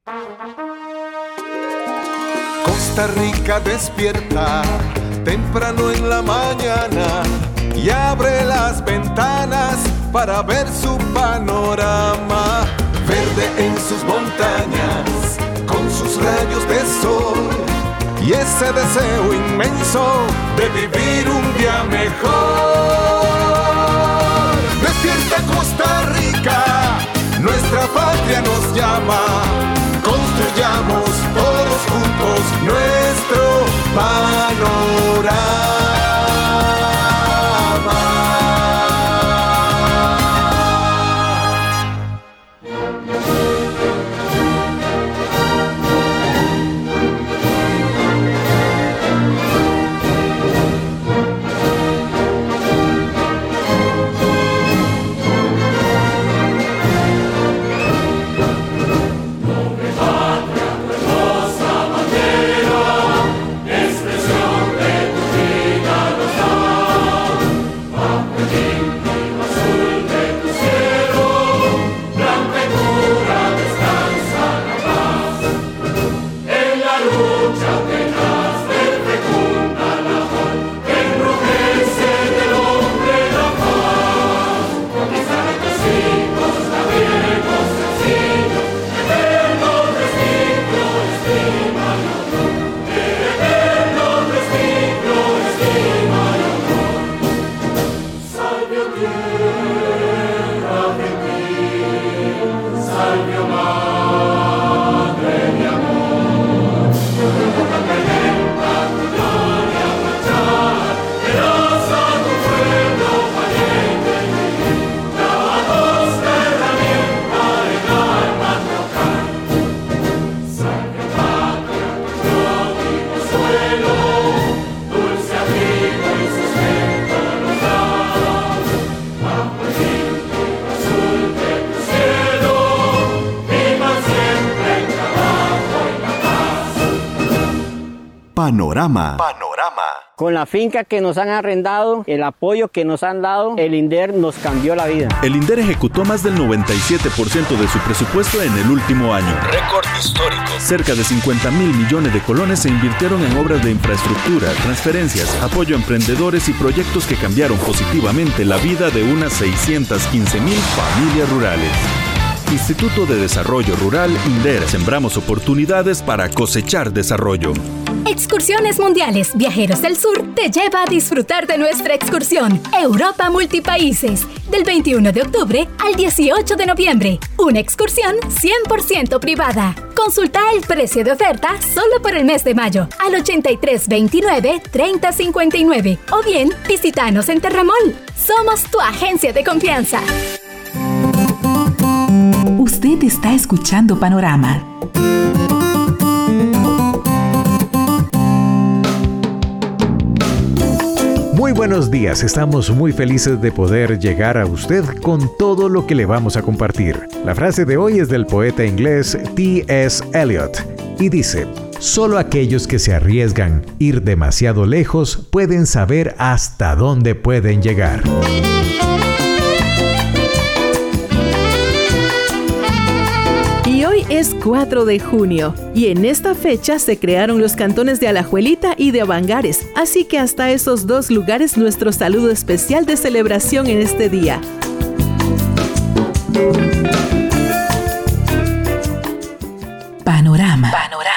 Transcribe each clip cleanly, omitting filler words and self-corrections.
Costa Rica despierta temprano en la mañana y abre las ventanas para ver su panorama. Verde en sus montañas, con sus rayos de sol y ese deseo inmenso de vivir un día mejor. Despierta Costa Rica, nuestra patria nos llama. Construyamos todos juntos nuestro panorama. Panorama. Con la finca que nos han arrendado, el apoyo que nos han dado, el INDER nos cambió la vida. El INDER ejecutó más del 97% de su presupuesto en el último año. Récord histórico. Cerca de 50,000 millones de colones se invirtieron en obras de infraestructura, transferencias, apoyo a emprendedores y proyectos que cambiaron positivamente la vida de unas 615,000 familias rurales. Instituto de Desarrollo Rural INDER. Sembramos oportunidades para cosechar desarrollo. Excursiones Mundiales Viajeros del Sur te lleva a disfrutar de nuestra excursión Europa Multipaíses del 21 de octubre al 18 de noviembre. Una excursión 100% privada. Consulta el precio de oferta solo por el mes de mayo al 8329-3059 o bien visítanos en Terramol. Somos tu agencia de confianza. Usted está escuchando Panorama. Muy buenos días, estamos muy felices de poder llegar a usted con todo lo que le vamos a compartir. La frase de hoy es del poeta inglés T.S. Eliot y dice: solo aquellos que se arriesgan ir demasiado lejos pueden saber hasta dónde pueden llegar. Y hoy es 4 de junio, y en esta fecha se crearon los cantones de Alajuelita y de Avangares, así que hasta esos dos lugares nuestro saludo especial de celebración en este día. Panorama.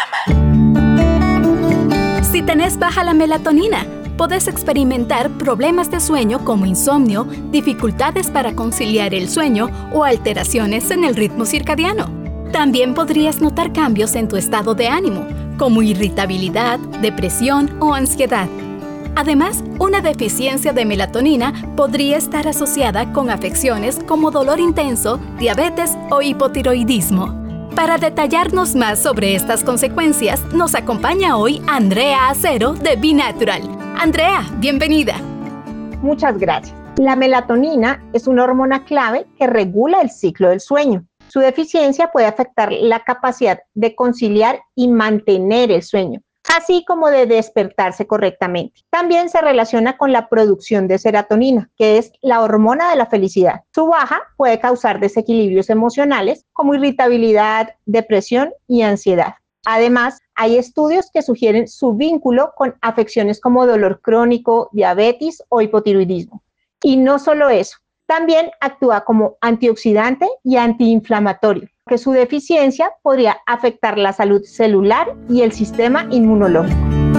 Si tenés baja la melatonina, podés experimentar problemas de sueño como insomnio, dificultades para conciliar el sueño o alteraciones en el ritmo circadiano. También podrías notar cambios en tu estado de ánimo, como irritabilidad, depresión o ansiedad. Además, una deficiencia de melatonina podría estar asociada con afecciones como dolor intenso, diabetes o hipotiroidismo. Para detallarnos más sobre estas consecuencias, nos acompaña hoy Andrea Acero de B-Natural. Andrea, bienvenida. Muchas gracias. La melatonina es una hormona clave que regula el ciclo del sueño. Su deficiencia puede afectar la capacidad de conciliar y mantener el sueño, así como de despertarse correctamente. También se relaciona con la producción de serotonina, que es la hormona de la felicidad. Su baja puede causar desequilibrios emocionales como irritabilidad, depresión y ansiedad. Además, hay estudios que sugieren su vínculo con afecciones como dolor crónico, diabetes o hipotiroidismo. Y no solo eso, también actúa como antioxidante y antiinflamatorio, que su deficiencia podría afectar la salud celular y el sistema inmunológico.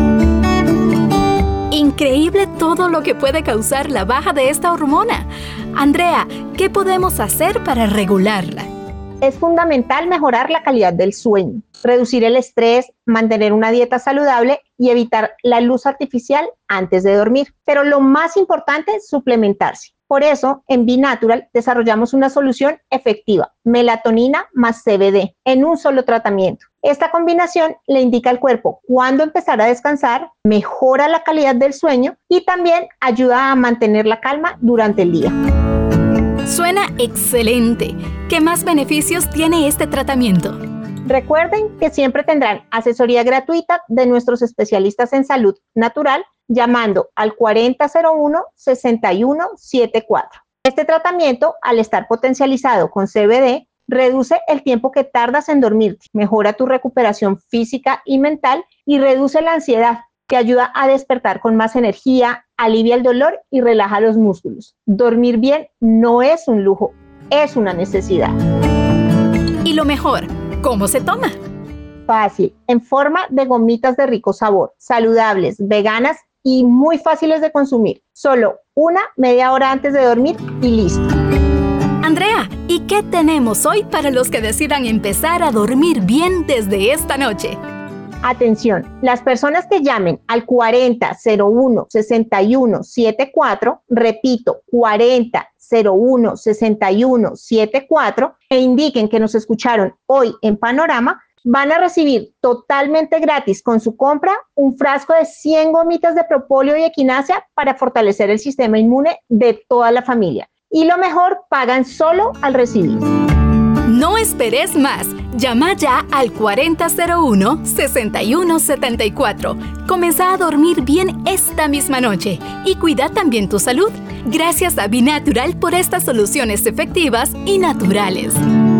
Increíble todo lo que puede causar la baja de esta hormona. Andrea, ¿qué podemos hacer para regularla? Es fundamental mejorar la calidad del sueño, reducir el estrés, mantener una dieta saludable y evitar la luz artificial antes de dormir. Pero lo más importante es suplementarse. Por eso, en B-Natural desarrollamos una solución efectiva, melatonina más CBD, en un solo tratamiento. Esta combinación le indica al cuerpo cuándo empezar a descansar, mejora la calidad del sueño y también ayuda a mantener la calma durante el día. Suena excelente. ¿Qué más beneficios tiene este tratamiento? Recuerden que siempre tendrán asesoría gratuita de nuestros especialistas en salud natural llamando al 4001-6174. Este tratamiento, al estar potencializado con CBD, reduce el tiempo que tardas en dormirte, mejora tu recuperación física y mental y reduce la ansiedad. Te ayuda a despertar con más energía, alivia el dolor y relaja los músculos. Dormir bien no es un lujo, es una necesidad. Y lo mejor, ¿cómo se toma? Fácil, en forma de gomitas de rico sabor, saludables, veganas y muy fáciles de consumir. Solo media hora antes de dormir y listo. Andrea, ¿y qué tenemos hoy para los que decidan empezar a dormir bien desde esta noche? Atención, las personas que llamen al 4001-6174, repito, 4001-6174, e indiquen que nos escucharon hoy en Panorama, van a recibir totalmente gratis con su compra un frasco de 100 gomitas de propóleo y equinacia para fortalecer el sistema inmune de toda la familia. Y lo mejor, pagan solo al recibir. No esperes más. Llama ya al 4001-6174. Comienza a dormir bien esta misma noche y cuida también tu salud. Gracias a B-Natural por estas soluciones efectivas y naturales.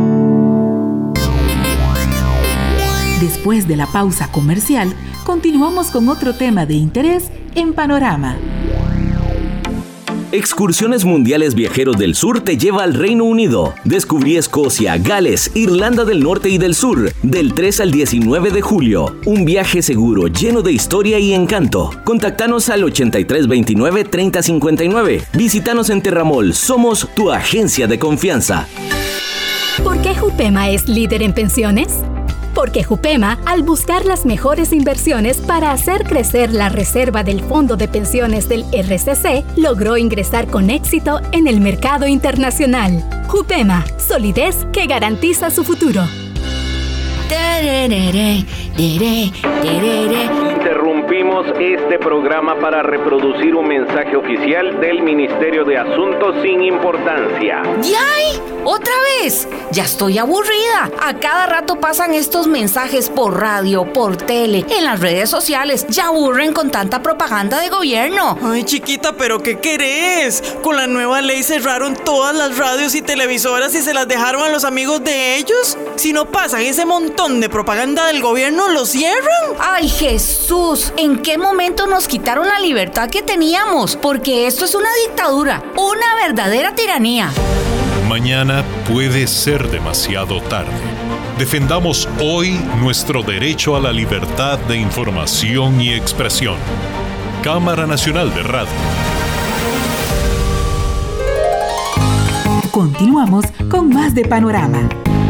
Después de la pausa comercial, continuamos con otro tema de interés en Panorama. Excursiones Mundiales Viajeros del Sur te lleva al Reino Unido. Descubrí Escocia, Gales, Irlanda del Norte y del Sur, del 3 al 19 de julio. Un viaje seguro, lleno de historia y encanto. Contactanos al 8329-3059. Visítanos en Terramol, somos tu agencia de confianza. ¿Por qué Jupema es líder en pensiones? Porque Jupema, al buscar las mejores inversiones para hacer crecer la reserva del Fondo de Pensiones del RCC, logró ingresar con éxito en el mercado internacional. Jupema, solidez que garantiza su futuro. Interrumpimos este programa para reproducir un mensaje oficial del Ministerio de Asuntos sin Importancia. ¡Yay! ¡Otra vez! Ya estoy aburrida. A cada rato pasan estos mensajes por radio, por tele, en las redes sociales. Ya aburren con tanta propaganda de gobierno. Ay, chiquita, ¿pero qué querés? Con la nueva ley cerraron todas las radios y televisoras y se las dejaron a los amigos de ellos. Si no pasan ese montón de propaganda del gobierno, ¿lo cierran? ¡Ay, Jesús! ¿En qué momento nos quitaron la libertad que teníamos? Porque esto es una dictadura, una verdadera tiranía. Mañana puede ser demasiado tarde. Defendamos hoy nuestro derecho a la libertad de información y expresión. Cámara Nacional de Radio. Continuamos con más de Panorama.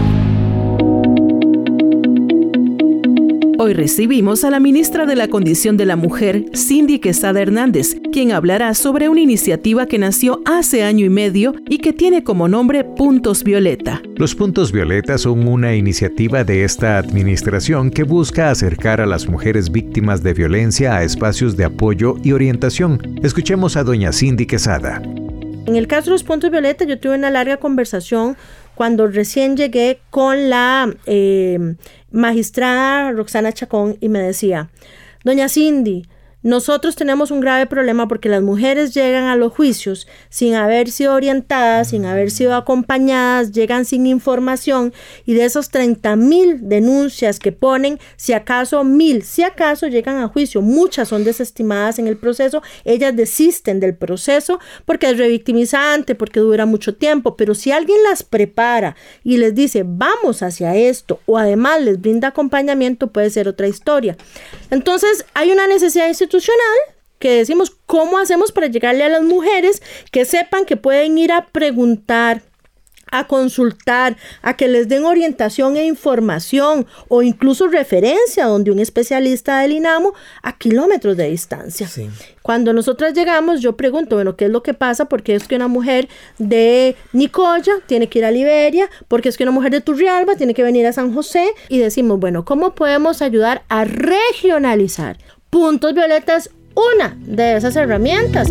Hoy recibimos a la ministra de la Condición de la Mujer, Cindy Quesada Hernández, quien hablará sobre una iniciativa que nació hace año y medio y que tiene como nombre Puntos Violeta. Los Puntos Violeta son una iniciativa de esta administración que busca acercar a las mujeres víctimas de violencia a espacios de apoyo y orientación. Escuchemos a doña Cindy Quesada. En el caso de los Puntos Violeta, yo tuve una larga conversación cuando recién llegué con la magistrada Roxana Chacón y me decía: Doña Cindy, nosotros tenemos un grave problema porque las mujeres llegan a los juicios sin haber sido orientadas, sin haber sido acompañadas, llegan sin información, y de esos 30,000 denuncias que ponen, si acaso 1,000, si acaso llegan a juicio, muchas son desestimadas en el proceso, ellas desisten del proceso porque es revictimizante, porque dura mucho tiempo, pero si alguien las prepara y les dice vamos hacia esto, o además les brinda acompañamiento, puede ser otra historia. Entonces hay una necesidad institucional que decimos, ¿cómo hacemos para llegarle a las mujeres que sepan que pueden ir a preguntar, a consultar, a que les den orientación e información o incluso referencia donde un especialista del INAMU a kilómetros de distancia? Sí. Cuando nosotras llegamos, yo pregunto, bueno, ¿qué es lo que pasa? Porque es que una mujer de Nicoya tiene que ir a Liberia, porque es que una mujer de Turrialba tiene que venir a San José, y decimos, bueno, ¿cómo podemos ayudar a regionalizar? Puntos Violeta es una de esas herramientas.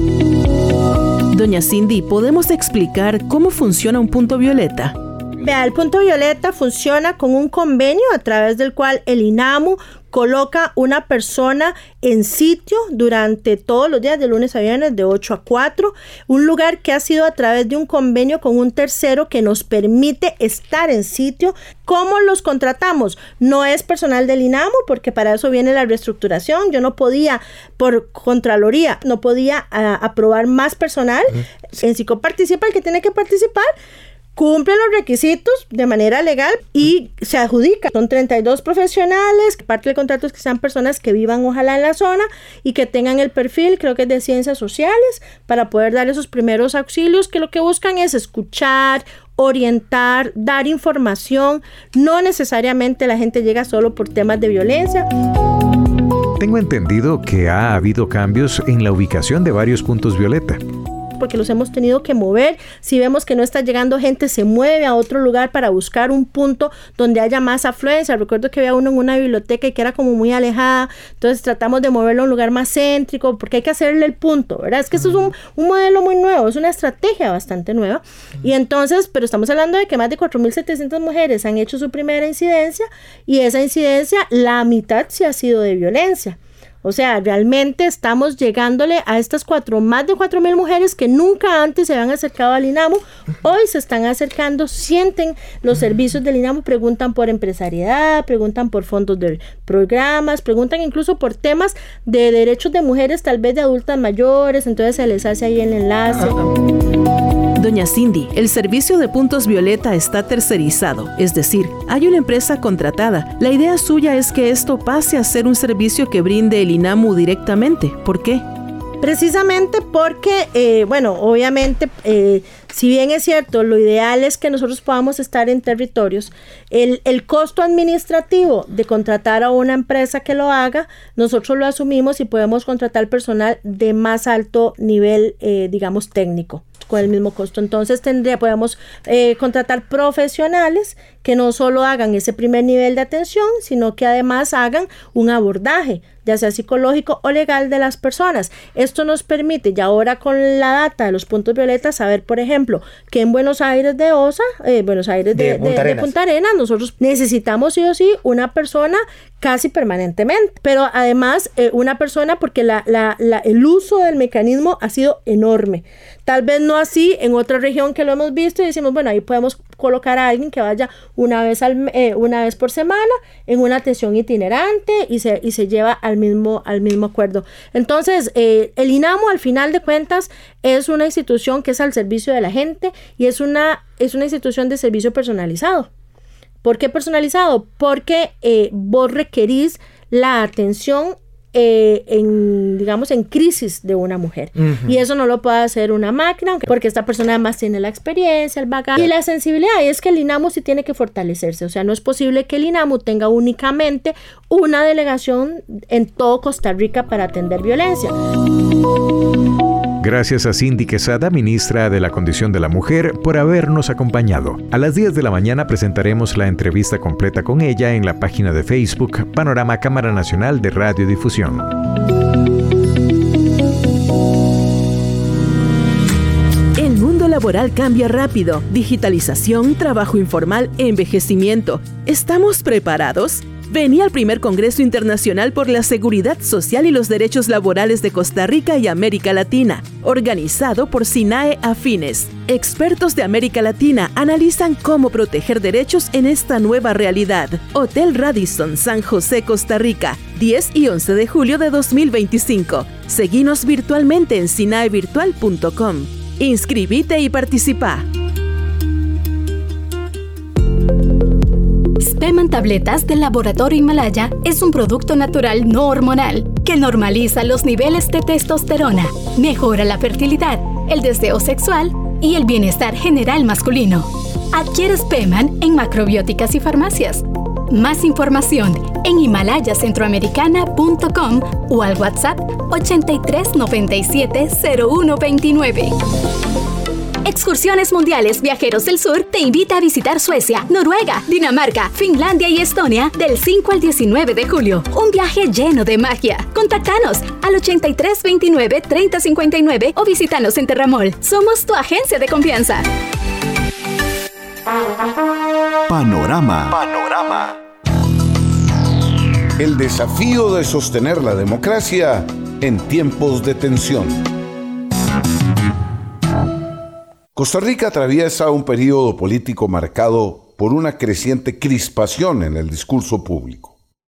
Doña Cindy, ¿podemos explicar cómo funciona un punto violeta? Vea, el punto violeta funciona con un convenio a través del cual el INAMU coloca una persona en sitio durante todos los días de lunes a viernes de 8 a 4, un lugar que ha sido a través de un convenio con un tercero que nos permite estar en sitio. ¿Cómo los contratamos? No es personal del INAMU, porque para eso viene la reestructuración. Yo no podía, por Contraloría, no podía aprobar más personal. En Sico participa el que tiene que participar, cumple los requisitos de manera legal y se adjudica. Son 32 profesionales, parte del contrato es que sean personas que vivan ojalá en la zona y que tengan el perfil, creo que es de ciencias sociales, para poder dar esos primeros auxilios, que lo que buscan es escuchar, orientar, dar información. No necesariamente la gente llega solo por temas de violencia. Tengo entendido que ha habido cambios en la ubicación de varios puntos violeta, porque los hemos tenido que mover. Si vemos que no está llegando gente, se mueve a otro lugar para buscar un punto donde haya más afluencia. Recuerdo que había uno en una biblioteca y que era como muy alejada, entonces tratamos de moverlo a un lugar más céntrico, porque hay que hacerle el punto, ¿verdad? Es que esto es un modelo muy nuevo, es una estrategia bastante nueva, y entonces, pero estamos hablando de que más de 4,700 mujeres han hecho su primera incidencia, y esa incidencia, la mitad sí ha sido de violencia. O sea, realmente estamos llegándole a estas más de 4,000 mujeres que nunca antes se habían acercado al INAMU. Hoy se están acercando, sienten los servicios del INAMU, preguntan por empresariedad, preguntan por fondos de programas, preguntan incluso por temas de derechos de mujeres, tal vez de adultas mayores, entonces se les hace ahí el enlace. Doña Cindy, el servicio de puntos violeta está tercerizado, es decir, hay una empresa contratada. La idea suya es que esto pase a ser un servicio que brinde el INAMU directamente. ¿Por qué? Precisamente porque, obviamente, si bien es cierto, lo ideal es que nosotros podamos estar en territorios, el costo administrativo de contratar a una empresa que lo haga, nosotros lo asumimos y podemos contratar personal de más alto nivel, digamos, técnico, con el mismo costo. Entonces podemos contratar profesionales que no solo hagan ese primer nivel de atención, sino que además hagan un abordaje, ya sea psicológico o legal, de las personas. Esto nos permite, ya ahora con la data de los puntos violetas, saber, por ejemplo, que en Buenos Aires de OSA, Buenos Aires de Punta Arenas, nosotros necesitamos sí o sí una persona casi permanentemente, pero además una persona, porque el uso del mecanismo ha sido enorme. Tal vez no así en otra región que lo hemos visto y decimos, bueno, ahí podemos colocar a alguien que vaya una vez por semana en una atención itinerante y se lleva al mismo acuerdo. Entonces, el INAMU, al final de cuentas, es una institución que es al servicio de la gente y es una institución de servicio personalizado. ¿Por qué personalizado? Porque vos requerís la atención en crisis de una mujer. Y eso no lo puede hacer una máquina, porque esta persona además tiene la experiencia, el bagaje y la sensibilidad. Y es que el INAMU sí tiene que fortalecerse. O sea, no es posible que el INAMU tenga únicamente una delegación en todo Costa Rica para atender violencia. Gracias a Cindy Quesada, ministra de la Condición de la Mujer, por habernos acompañado. A las 10 de la mañana presentaremos la entrevista completa con ella en la página de Facebook Panorama Cámara Nacional de Radiodifusión. El mundo laboral cambia rápido. Digitalización, trabajo informal, envejecimiento. ¿Estamos preparados? Vení al primer Congreso Internacional por la Seguridad Social y los Derechos Laborales de Costa Rica y América Latina, organizado por SINAE Afines. Expertos de América Latina analizan cómo proteger derechos en esta nueva realidad. Hotel Radisson, San José, Costa Rica, 10 y 11 de julio de 2025. Seguinos virtualmente en sinaevirtual.com. Inscribite y participa. Speman Tabletas del Laboratorio Himalaya es un producto natural no hormonal que normaliza los niveles de testosterona, mejora la fertilidad, el deseo sexual y el bienestar general masculino. Adquiere Speman en macrobióticas y farmacias. Más información en himalayacentroamericana.com o al WhatsApp 83 97 01 29. Excursiones Mundiales Viajeros del Sur te invita a visitar Suecia, Noruega, Dinamarca, Finlandia y Estonia del 5 al 19 de julio. Un viaje lleno de magia. Contáctanos al 83 29 30 59 o visítanos en Terramol. Somos tu agencia de confianza. Panorama. El desafío de sostener la democracia en tiempos de tensión. Costa Rica atraviesa un periodo político marcado por una creciente crispación en el discurso público.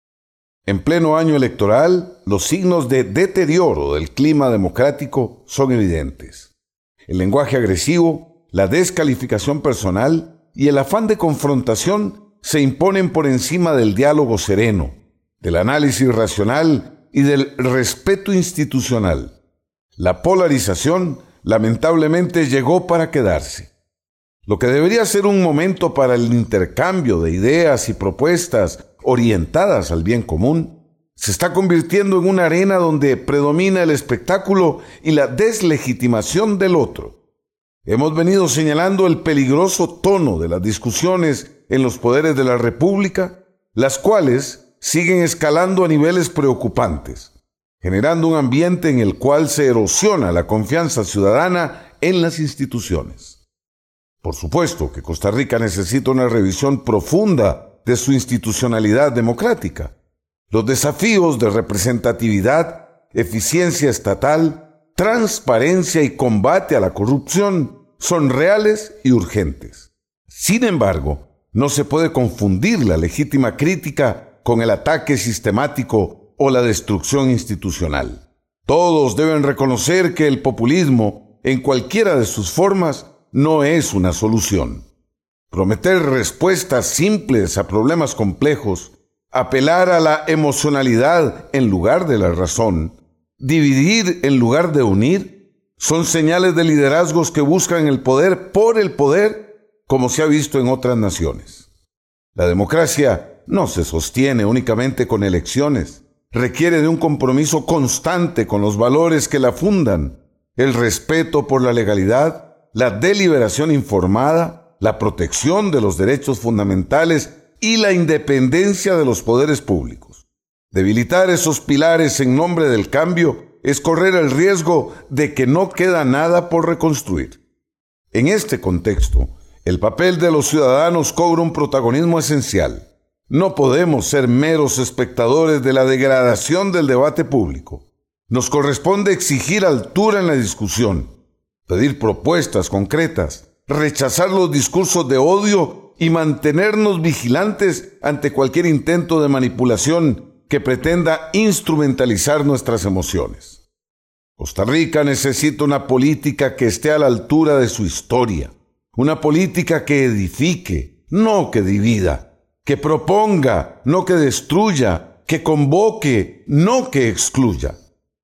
En pleno año electoral, los signos de deterioro del clima democrático son evidentes. El lenguaje agresivo, la descalificación personal y el afán de confrontación se imponen por encima del diálogo sereno, del análisis racional y del respeto institucional. La polarización lamentablemente llegó para quedarse. Lo que debería ser un momento para el intercambio de ideas y propuestas orientadas al bien común, se está convirtiendo en una arena donde predomina el espectáculo y la deslegitimación del otro. Hemos venido señalando el peligroso tono de las discusiones en los poderes de la República, las cuales siguen escalando a niveles preocupantes, generando un ambiente en el cual se erosiona la confianza ciudadana en las instituciones. Por supuesto que Costa Rica necesita una revisión profunda de su institucionalidad democrática. Los desafíos de representatividad, eficiencia estatal, transparencia y combate a la corrupción son reales y urgentes. Sin embargo, no se puede confundir la legítima crítica con el ataque sistemático o la destrucción institucional. Todos deben reconocer que el populismo, en cualquiera de sus formas, no es una solución. Prometer respuestas simples a problemas complejos, apelar a la emocionalidad en lugar de la razón, dividir en lugar de unir, son señales de liderazgos que buscan el poder por el poder, como se ha visto en otras naciones. La democracia no se sostiene únicamente con elecciones. Requiere de un compromiso constante con los valores que la fundan, el respeto por la legalidad, la deliberación informada, la protección de los derechos fundamentales y la independencia de los poderes públicos. Debilitar esos pilares en nombre del cambio es correr el riesgo de que no queda nada por reconstruir. En este contexto, el papel de los ciudadanos cobra un protagonismo esencial. No podemos ser meros espectadores de la degradación del debate público. Nos corresponde exigir altura en la discusión, pedir propuestas concretas, rechazar los discursos de odio y mantenernos vigilantes ante cualquier intento de manipulación que pretenda instrumentalizar nuestras emociones. Costa Rica necesita una política que esté a la altura de su historia, una política que edifique, no que divida, que proponga, no que destruya, que convoque, no que excluya.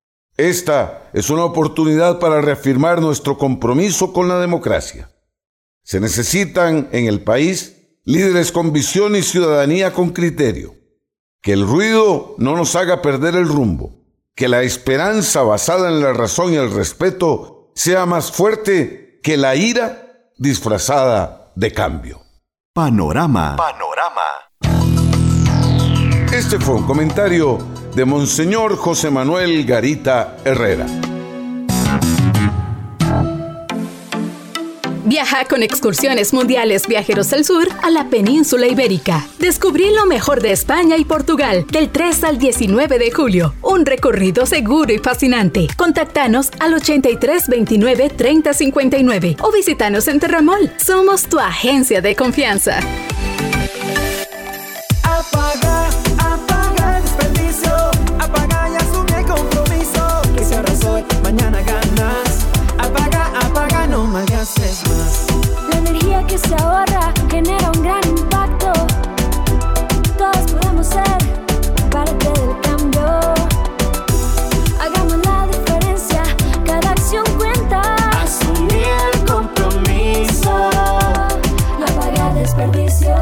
Esta es una oportunidad para reafirmar nuestro compromiso con la democracia. Se necesitan en el país líderes con visión y ciudadanía con criterio. Que el ruido no nos haga perder el rumbo. Que la esperanza basada en la razón y el respeto sea más fuerte que la ira disfrazada de cambio. Panorama. Este fue un comentario de Monseñor José Manuel Garita Herrera. Viaja con Excursiones Mundiales Viajeros del Sur a la península ibérica. Descubrí lo mejor de España y Portugal del 3 al 19 de julio. Un recorrido seguro y fascinante. Contactanos al 83 29 30 59 o visítanos en Terramol. Somos tu agencia de confianza. Apaga el desperdicio. Apaga y asume el compromiso. Que si ahorras hoy, mañana ganas. Apaga, no malgastes más. La energía que se ahorra genera un gran impacto. Todos podemos ser parte del cambio. Hagamos la diferencia, cada acción cuenta. Asumir el compromiso. Apaga el desperdicio.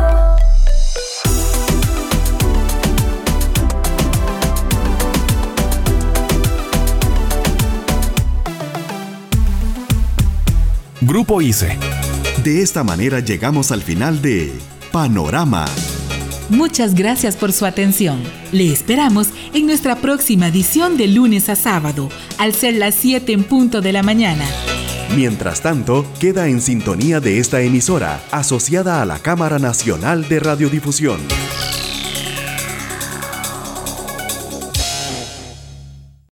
Grupo ICE. De esta manera llegamos al final de Panorama. Muchas gracias por su atención. Le esperamos en nuestra próxima edición de lunes a sábado, al ser las 7 en punto de la mañana. Mientras tanto, queda en sintonía de esta emisora, asociada a la Cámara Nacional de Radiodifusión.